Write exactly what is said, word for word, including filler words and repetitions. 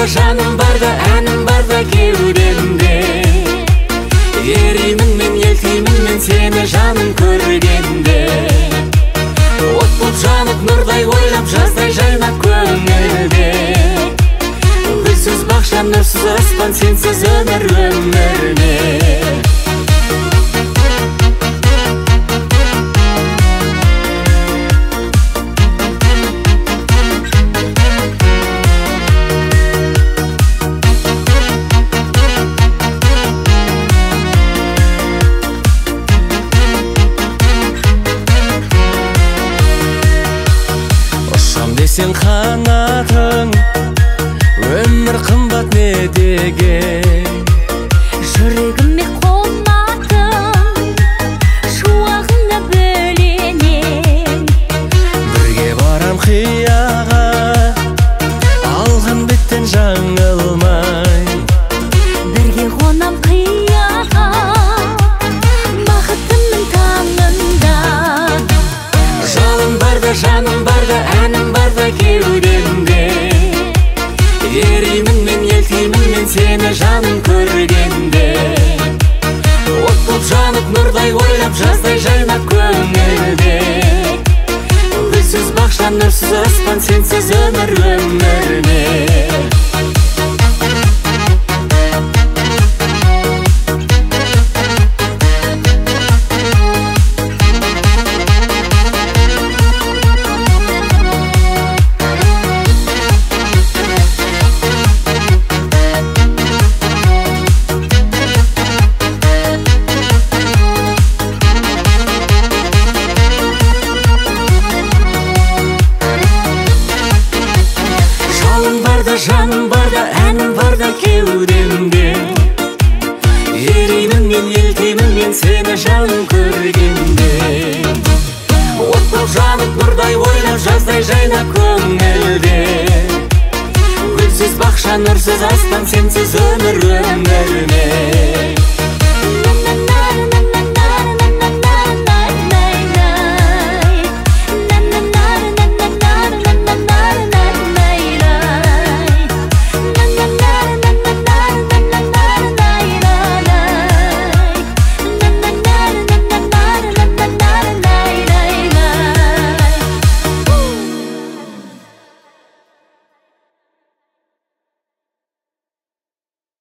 барда, жаным барда, әнім барда кеудемде. Еримін мен, елтеймін мен сені жаным көргенде. От боп жанып нұрдай ойлап, жаздай жайнап көңілде. Гүлсіз бақша, нұрсыз аспан, сенсіз өмір өмірме. Сен қанатың, өмір қымбат не деген. Жүрегіме қонатын, шуағыңа бөленем. Бірге барам қияға, алған беттен жаңылмай. Бірге қонам қияға, бақытымның таңында. Жалын барда, жаным барда, әнім барда кеудемде. Еримін мен, елтеймін мен сені жаным көргенде. От боп жанып нұрдай ойлап, жаздай жайнап көңілде. Гүлсіз бақша, нұрсыз аспан, сенсіз өмір өмірме. Жаным барда, әнім барда кеудемде. Еримін мен, елтеймін мен сені жаным көргенде. От боп жанып нұрдай ойлап, жаздай жайнап көңілде. Гүлсіз бақша, нұрсыз аспан, сенсіз өмір өмірме.